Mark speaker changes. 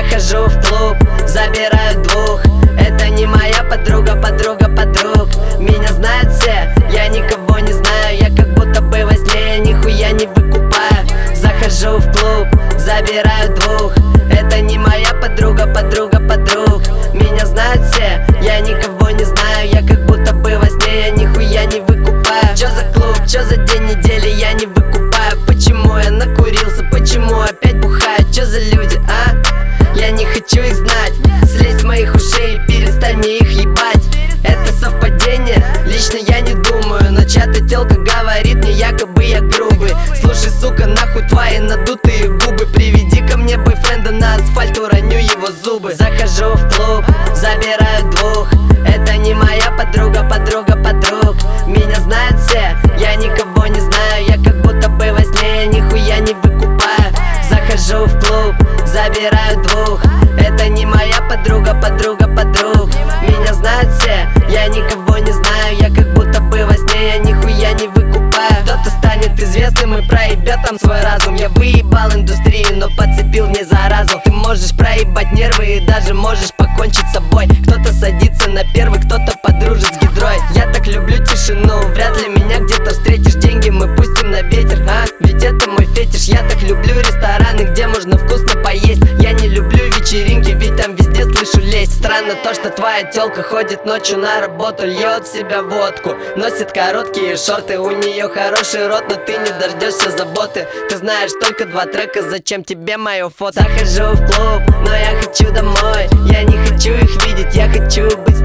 Speaker 1: Захожу в клуб, забираю двух. Это не моя подруга, подруга подруг. Меня знают все, я никого не знаю. Я как будто бы во сне, я нихуя не выкупаю. Захожу в клуб, забираю двух. Это не моя подруга, подруга подруг. Меня знают все, я никого не знаю. Я как будто бы во сне, я нихуя не выкупаю. Чё за клуб, чё за день недели, я не выкупаю. Почему я накурился, почему опять бухаю? Чё за люди, а? Я не хочу их знать. Слезь с моих ушей, перестань мне их ебать. Это совпадение? Лично я не думаю. Но чья-то телка говорит мне, якобы я грубый. Слушай, сука, нахуй твои надутые губы. Приведи ко мне бойфренда, на асфальт уроню его зубы. Захожу в клуб, забираю двух. Это не моя подруга, подруга подруг. Меня знают все, я никого не знаю. Я как будто бы во сне, я нихуя не выкупаю. Захожу в клуб, забираю двух. Это не моя подруга, подруга подруг. Меня знают все, я никого не знаю. Я как будто бы во сне, я нихуя не выкупаю. Кто-то станет известным и проебет там свой разум. Я выебал индустрию, но подцепил не заразу. Ты можешь проебать нервы и даже можешь покончить с собой. Кто-то садится на первый, кто-то подружит с гидрой. Я так люблю тишину, вряд ли меня где-то встретишь. Деньги мы пустим на ветер, а? Ведь это мой фетиш. Я так люблю рестораны, где можно вкусно поесть. Я не люблю вечеринки, ведь там везде слышу лезть. Странно то, что твоя тёлка ходит ночью на работу, льет в себя водку, носит короткие шорты. У нее хороший рот, но ты не дождешься заботы. Ты знаешь только 2 трека, зачем тебе мое фото? Захожу в клуб, но я хочу домой. Я не хочу их видеть, я хочу быть